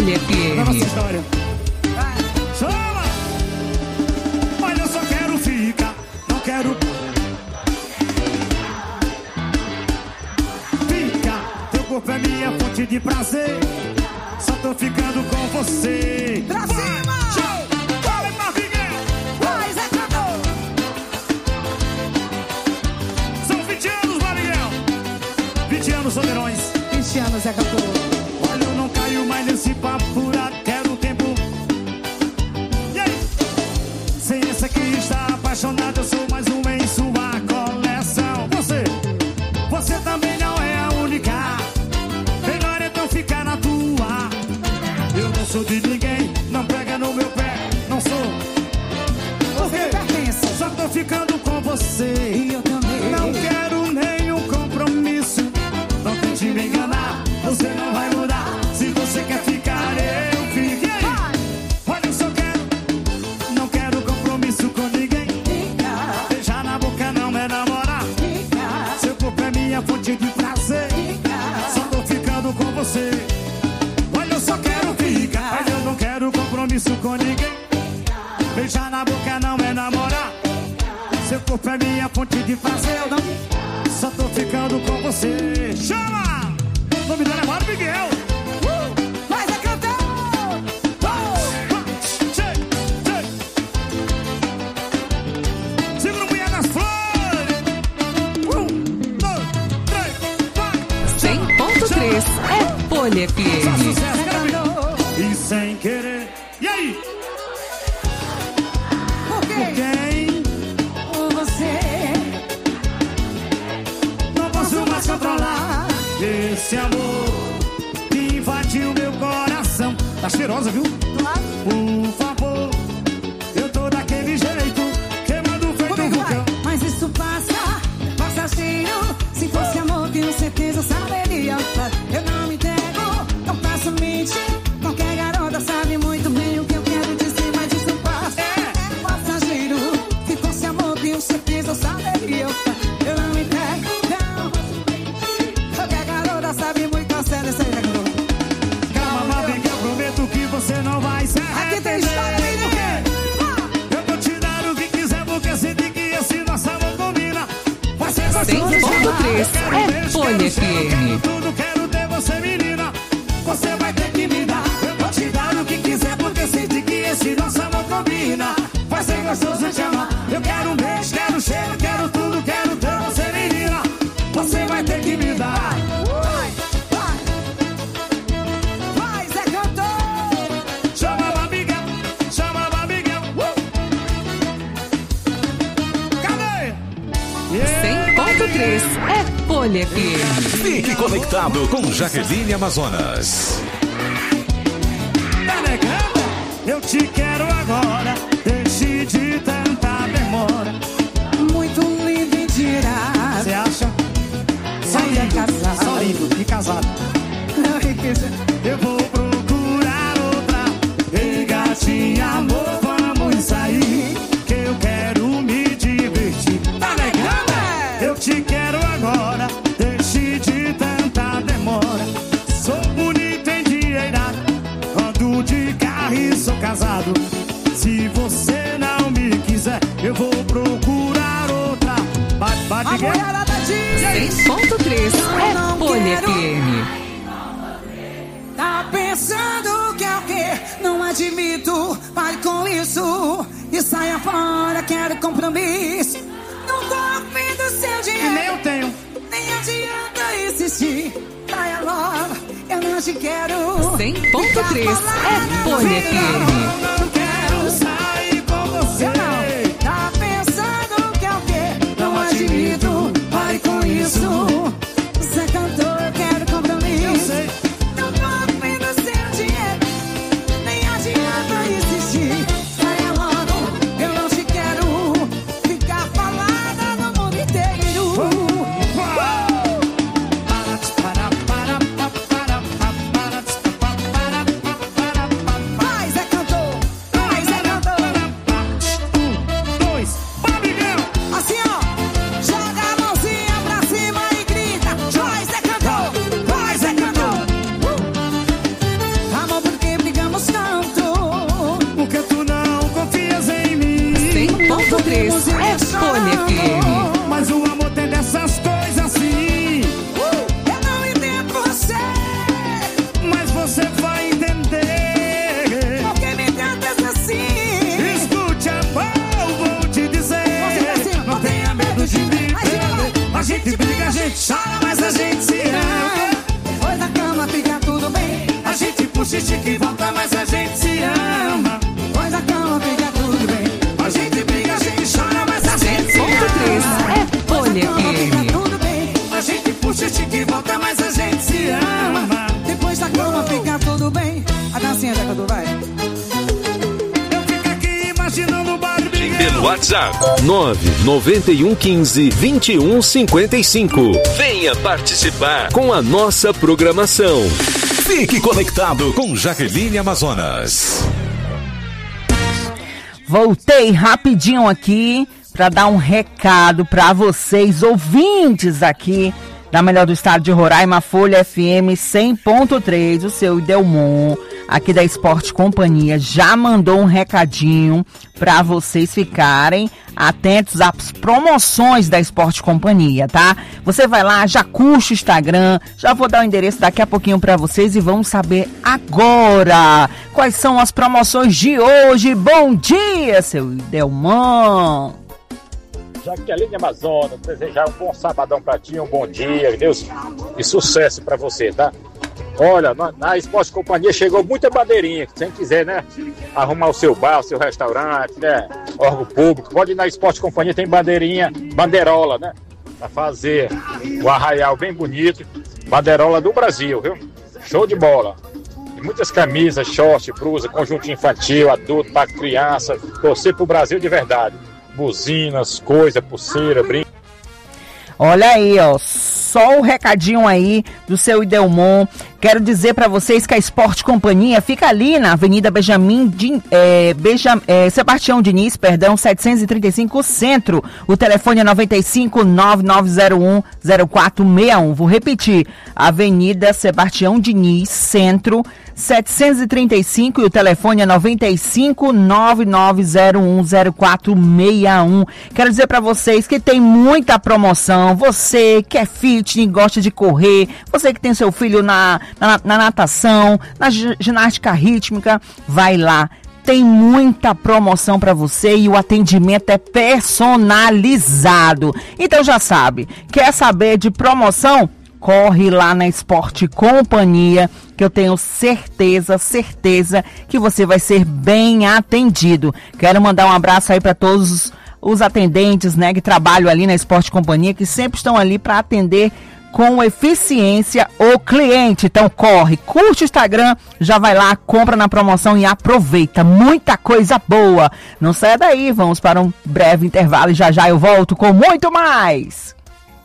Folha F Da nossa M. história. Chama! Olha, eu só quero ficar, não quero ficar. Teu corpo é minha fonte de prazer. Só tô ficando com você. Pra cima! Vai, Marvinguinho! Vai, Zé Cantor! São vinte anos, Marvinguinho! vinte anos, solteirões. vinte anos, Zé Cantor. Olha, eu não caio mais nesse papo furado. Quero tempo. E aí? Sem essa que está apaixonada, eu sou mais uma em sua coleção. Você, você também não é a única. Melhor então ficar na tua. Eu não sou de ninguém, não pega no meu pé, não sou. Você pertence. Só tô ficando com você. E eu também. Não quero nenhum compromisso. Não tente me enganar, você não vai mudar. Se você quer ficar, eu fico. E aí? Olha, eu só quero. Não quero compromisso com ninguém. Fica, Beijar na boca não é namorar. fica, Seu corpo é minha fonte de prazer. fica. Só tô ficando com você. Olha, eu só quero ficar. Olha, eu não quero compromisso com ninguém. Beijar na boca não é namorar. Seu corpo é minha fonte de prazer. Eu não. Só tô ficando com você. Chama! O nome dela é Mário Miguel. Vai, Zé Cantor! Segura o mulher nas flores. Um, dois, três, vai. cem ponto três é Folha F Só M. sucesso, quero ver. E sem querer. E aí? Por Por quê? quem? Por você. Não posso mais controlar esse amor que invadiu meu coração. Tá cheirosa, viu? Claro. Por favor, eu tô daquele jeito, queimando feito um Comigo vulcão. vai. Mas isso passa, passageiro. Se fosse amor, tenho certeza saberia. Eu não me entrego, não faço mentir. Qualquer garota sabe muito bem o que eu quero dizer, mas isso passa. É passageiro. Se fosse amor, tenho certeza saberia. Eu não me entrego, não. Qualquer garota sabe muito a sério, essa é Calma, Marvin, que eu prometo que você não vai se arrepender. Aqui tem história, hein, por quê? Eu vou te dar o que quiser, porque senti que assim nossa amor combina. Vai ser gostoso. cem ponto três é Folha F Quero M. tudo, quero ter você, menina. Você vai ter que me dar. Eu vou te dar o que quiser, porque senti que esse nosso amor combina. Vai ser gostoso te amar. Eu quero um beijo, quero cheiro, quero tudo, quero ter você, menina. Você vai ter que me dar. Vai, vai. Vai, Zé Cantor. Chama a Miguel, chama a Miguel. Uh! Cadê? cem ponto três é Folha F M. Fique conectado com Jaqueline Amazonas. Tá negando? Eu te quero agora. Deixe de tanta demora. Muito lindo e tirado. Você acha? Só Ainda é lindo, casado. só lindo e casado. Eu vou procurar outra. Ei, gatinha, amor, vamos sair. Que eu quero me divertir. Tá negando? Eu te quero agora. Deixe de tanta demora. Sou bonito em dia e nada. Ando de carro e sou casado. Se você não me quiser, eu vou procurar outra. Bate, bate, A Miguel. mulherada diz. cem ponto três é Folha F M. Tá pensando que é o quê? Não admito, pare com isso e saia fora, quero compromisso. Não tô afim do seu E dinheiro, nem eu tenho. nem adianta insistir. Saia logo, eu não te quero. cem ponto três é Folha F M. Não quero sair com você. Eu não. Tá pensando que é o quê? Não admito, pare com isso. Você cantou, eu quero compromisso. Eu sei. Não tô afim do seu dinheiro, nem adianta insistir. Saia logo, eu não te quero. Ficar falada no mundo inteiro. Vai, Zé Cantor, vai, Zé Cantor. Um, dois, vai, Miguel. Assim, ó, joga a mãozinha pra cima e gente chora, mas a gente se ama. Depois da cama fica tudo bem. A gente puxa e estica e volta, mas a gente se ama. Depois da cama fica tudo bem. A gente briga, a gente chora, mas a gente se ama. É Folha F M. Tudo bem. A gente puxa, estica e volta, mas a gente se ama. Depois da cama fica tudo bem. A dancinha da quando vai. Eu fico aqui imaginando o Barbie. Pelo WhatsApp nove nove um um cinco, dois um cinco cinco. Venha participar com a nossa programação. Fique conectado com Jaqueline Amazonas. Voltei rapidinho aqui para dar um recado para vocês, ouvintes aqui da melhor do estado de Roraima, Folha F M cem ponto três, o seu Idelmon, aqui da Esporte Companhia, já mandou um recadinho para vocês ficarem atentos às promoções da Esporte Companhia, tá? Você vai lá, já curte o Instagram, já vou dar o endereço daqui a pouquinho para vocês e vamos saber agora quais são as promoções de hoje. Bom dia, seu Idelmon! Jaqueline Amazonas, desejar um bom sabadão pra ti, um bom dia, Deus, e sucesso pra você, tá? Olha, na, na Esporte Companhia chegou muita bandeirinha, que quem quiser, né, arrumar o seu bar, o seu restaurante, né, órgão público, pode ir na Esporte Companhia, tem bandeirinha, bandeirola, né, pra fazer o arraial bem bonito, bandeirola do Brasil, viu? Show de bola! E muitas camisas, short, blusa, conjunto infantil, adulto, pra criança, torcer pro Brasil de verdade. Buzinas, coisa, pulseira, brinco. Olha aí, ó, só o recadinho aí do seu Idelmon. Quero dizer para vocês que a Esporte Companhia fica ali na Avenida Benjamin, Din, é, Benjam, é, Sebastião Diniz, perdão, setecentos e trinta e cinco, Centro. O telefone é nove cinco nove nove zero um zero quatro seis um. Vou repetir, Avenida Sebastião Diniz, Centro, setecentos e trinta e cinco, e o telefone é nove cinco nove nove zero um zero quatro seis um. Quero dizer para vocês que tem muita promoção. Você que é fitness, gosta de correr, você que tem seu filho na, na, na natação, na ginástica rítmica, vai lá. Tem muita promoção para você e o atendimento é personalizado. Então já sabe, quer saber de promoção? Corre lá na Esporte Companhia, que eu tenho certeza, certeza que você vai ser bem atendido. Quero mandar um abraço aí para todos os, os atendentes, né, que trabalham ali na Esporte Companhia, que sempre estão ali para atender com eficiência o cliente. Então corre, curte o Instagram, já vai lá, compra na promoção e aproveita. Muita coisa boa. Não saia daí, vamos para um breve intervalo e já já eu volto com muito mais.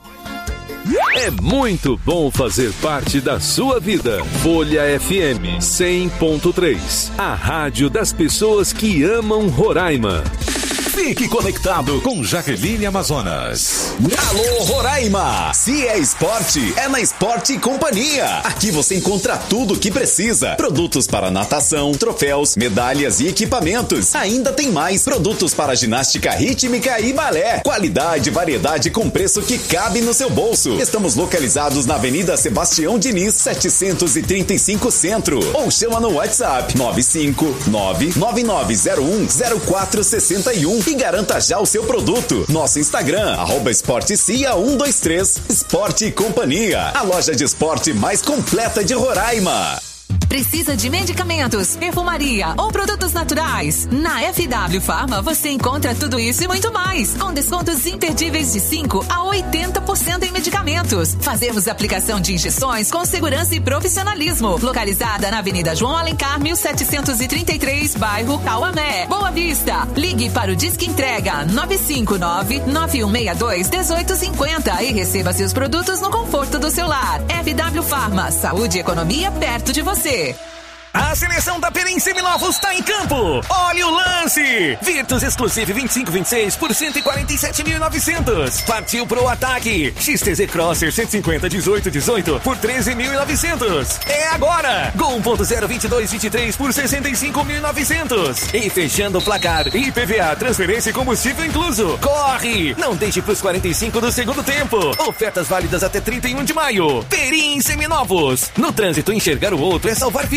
É muito bom fazer parte da sua vida. Folha F M cem ponto três, a rádio das pessoas que amam Roraima. Fique conectado com Jaqueline Amazonas. Alô, Roraima! Se é esporte, é na Esporte Companhia. Aqui você encontra tudo o que precisa. Produtos para natação, troféus, medalhas e equipamentos. Ainda tem mais produtos para ginástica rítmica e balé. Qualidade e variedade com preço que cabe no seu bolso. Estamos localizados na Avenida Sebastião Diniz, setecentos e trinta e cinco, Centro. Ou chama no WhatsApp nove cinco nove nove nove zero um zero quatro seis um e garanta já o seu produto. Nosso Instagram, arroba esportecia cento e vinte e três. Esporte Companhia, a loja de esporte mais completa de Roraima. Precisa de medicamentos, perfumaria ou produtos naturais? Na F W Pharma você encontra tudo isso e muito mais, com descontos imperdíveis de cinco a oitenta por cento em medicamentos. Fazemos aplicação de injeções com segurança e profissionalismo. Localizada na Avenida João Alencar, mil setecentos e trinta e três, bairro Cauamé, Boa Vista. Ligue para o Disque Entrega nove cinco nove nove um seis dois um oito cinco zero e receba seus produtos no conforto do seu lar. F W Pharma, saúde e economia perto de você. A seleção da Perim Seminovos está em campo. Olha o lance! Virtus Exclusive vinte e cinco vinte e seis por cento e quarenta e sete mil e novecentos. Partiu pro ataque. X T Z Crosser cento e cinquenta dezoito dezoito por treze mil e novecentos. É agora! Gol um ponto zero vinte e dois vinte e três por sessenta e cinco mil e novecentos. E fechando o placar, I P V A, transferência e combustível incluso. Corre! Não deixe pros quarenta e cinco do segundo tempo. Ofertas válidas até trinta e um de maio. Perim Seminovos. No trânsito, enxergar o outro é salvar vidas.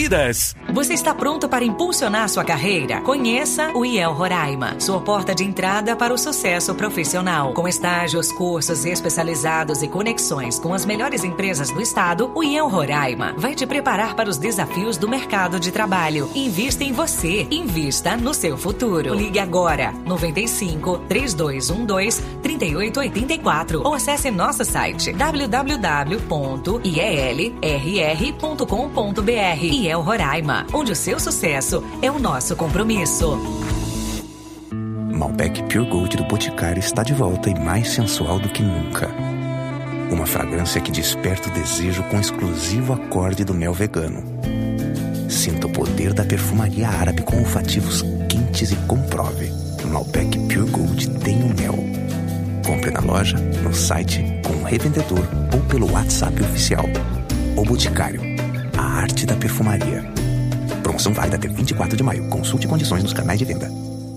Lages. Você está pronto para impulsionar sua carreira? Conheça o I E L Roraima, sua porta de entrada para o sucesso profissional. Com estágios, cursos especializados e conexões com as melhores empresas do estado, o I E L Roraima vai te preparar para os desafios do mercado de trabalho. Invista em você, invista no seu futuro. Ligue agora, noventa e cinco, três dois um dois, três oito oito quatro ou acesse nosso site w w w ponto i e l r r ponto com ponto b r. I E L Roraima, onde o seu sucesso é o nosso compromisso. Malbec Pure Gold do Boticário está de volta e mais sensual do que nunca. Uma fragrância que desperta o desejo com o exclusivo acorde do mel vegano. Sinta o poder da perfumaria árabe com olfativos quentes e comprove. Malbec Pure Gold tem o mel. Compre na loja, no site, com um revendedor ou pelo WhatsApp oficial. O Boticário, a arte da perfumaria. Promoção válida até vinte e quatro de maio. Consulte condições nos canais de venda.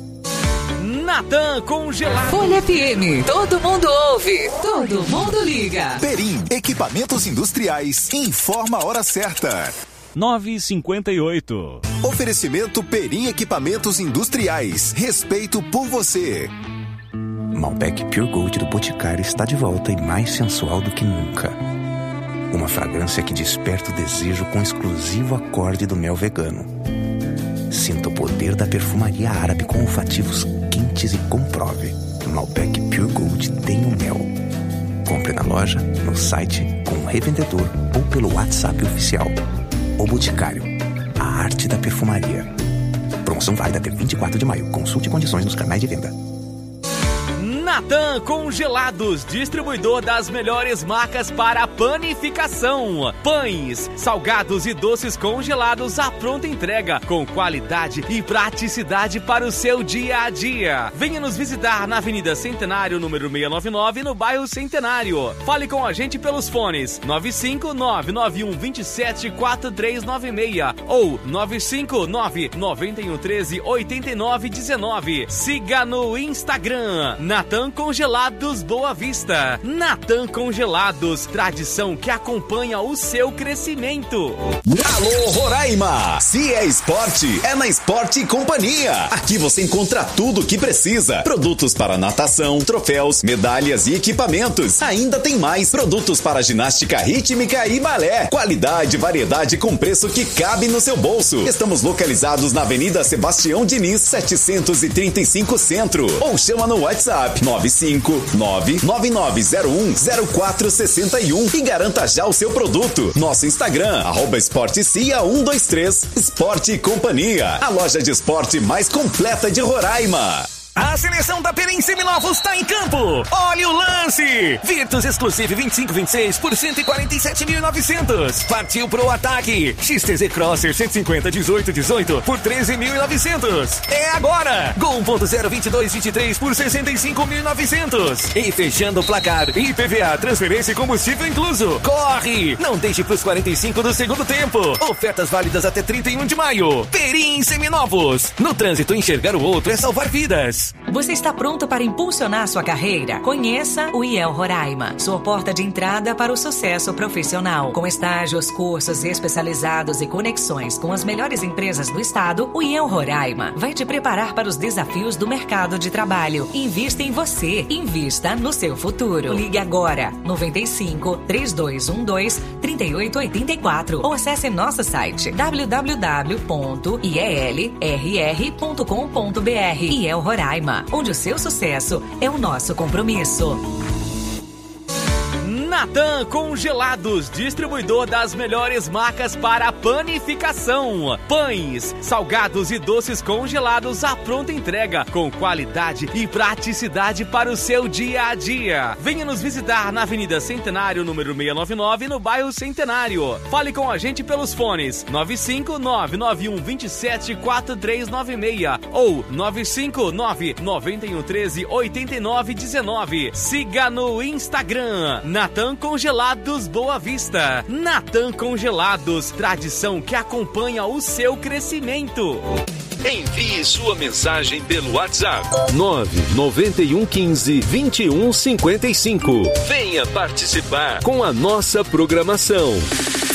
Natan Congelado. Folha F M, todo mundo ouve, todo mundo liga. Perim, equipamentos industriais, informa a hora certa. nove e cinquenta e oito. Oferecimento Perim Equipamentos Industriais. Respeito por você. Malbec Pure Gold do Boticário está de volta e mais sensual do que nunca. Uma fragrância que desperta o desejo com o exclusivo acorde do mel vegano. Sinta o poder da perfumaria árabe com olfativos quentes e comprove. Malbec Pure Gold tem o mel. Compre na loja, no site, com um revendedor ou pelo WhatsApp oficial. O Boticário, a arte da perfumaria. Promoção válida até vinte e quatro de maio. Consulte condições nos canais de venda. Natan Congelados, distribuidor das melhores marcas para panificação. Pães, salgados e doces congelados à pronta entrega, com qualidade e praticidade para o seu dia a dia. Venha nos visitar na Avenida Centenário, número seiscentos e noventa e nove, no bairro Centenário. Fale com a gente pelos fones nove cinco nove nove um dois sete quatro três nove seis ou nove cinco nove nove um três oito nove um nove. Siga no Instagram, Natan Congelados Boa Vista. Natan Congelados, tradição que acompanha o seu crescimento. Alô Roraima, se é esporte, é na Esporte Companhia. Aqui você encontra tudo o que precisa. Produtos para natação, troféus, medalhas e equipamentos. Ainda tem mais produtos para ginástica rítmica e balé. Qualidade, variedade com preço que cabe no seu bolso. Estamos localizados na Avenida Sebastião Diniz, setecentos e trinta e cinco Centro. Ou chama no WhatsApp nove cinco nove nove nove zero um zero quatro seis um e garanta já o seu produto. Nosso Instagram, arroba esportecia um dois três. Esporte Companhia, a loja de esporte mais completa de Roraima. A seleção da Perim Seminovos está em campo. Olha o lance. Virtus Exclusive vinte e cinco vinte e seis por cento e quarenta e sete mil e novecentos. Partiu pro ataque. X T Z Crosser cento e cinquenta dezoito dezoito por treze mil e novecentos. É agora. Gol um ponto zero vinte e dois vinte e três por sessenta e cinco mil e novecentos. E fechando o placar, I P V A, transferência e combustível incluso. Corre. Não deixe pros quarenta e cinco do segundo tempo. Ofertas válidas até trinta e um de maio. Perim Seminovos. No trânsito, enxergar o outro é salvar vidas. Você está pronto para impulsionar sua carreira? Conheça o I E L Roraima, sua porta de entrada para o sucesso profissional. Com estágios, cursos especializados e conexões com as melhores empresas do estado, o I E L Roraima vai te preparar para os desafios do mercado de trabalho. Invista em você, invista no seu futuro. Ligue agora, noventa e cinco, três dois um dois, três oito oito quatro ou acesse nosso site w w w ponto i e l r r ponto com ponto b r. I E L Roraima, onde o seu sucesso é o nosso compromisso. Natan Congelados, distribuidor das melhores marcas para panificação. Pães, salgados e doces congelados à pronta entrega, com qualidade e praticidade para o seu dia a dia. Venha nos visitar na Avenida Centenário, número seiscentos e noventa e nove, no bairro Centenário. Fale com a gente pelos fones nove cinco nove nove um dois sete quatro três nove seis ou nove cinco nove nove um três oito nove um nove. Siga no Instagram, Natan Congelados Boa Vista. Natan Congelados, tradição que acompanha o seu crescimento. Envie sua mensagem pelo WhatsApp nove nove um um cinco, vinte e um cinquenta e cinco. Venha participar com a nossa programação.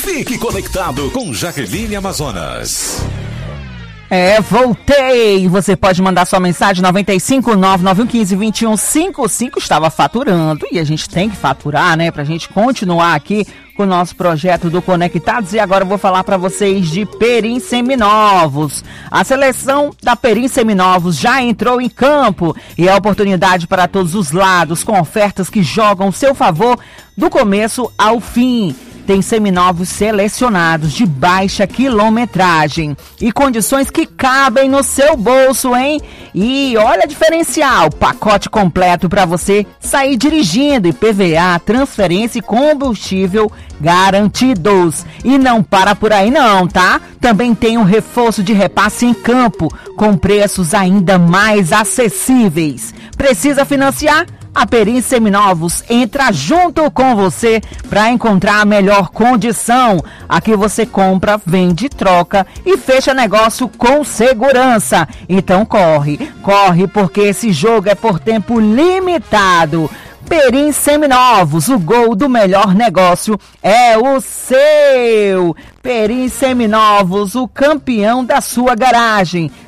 Fique conectado com Jaqueline Amazonas. É, voltei! Você pode mandar sua mensagem noventa e cinco, nove nove um um cinco, dois um cinco cinco. Estava faturando e a gente tem que faturar, né? Pra gente continuar aqui com o nosso projeto do Conectados. E agora eu vou falar para vocês de Perim Seminovos. A seleção da Perim Seminovos já entrou em campo e é oportunidade para todos os lados, com ofertas que jogam seu favor do começo ao fim. Tem seminovos selecionados de baixa quilometragem e condições que cabem no seu bolso, hein? E olha diferencial, pacote completo para você sair dirigindo, I P V A, transferência e combustível garantidos. E não para por aí não, tá? Também tem um reforço de repasse em campo, com preços ainda mais acessíveis. Precisa financiar? A Perim Seminovos entra junto com você para encontrar a melhor condição. Aqui você compra, vende, troca e fecha negócio com segurança. Então corre, corre porque esse jogo é por tempo limitado. Perim Seminovos, o gol do melhor negócio é o seu. Perim Seminovos, o campeão da sua garagem.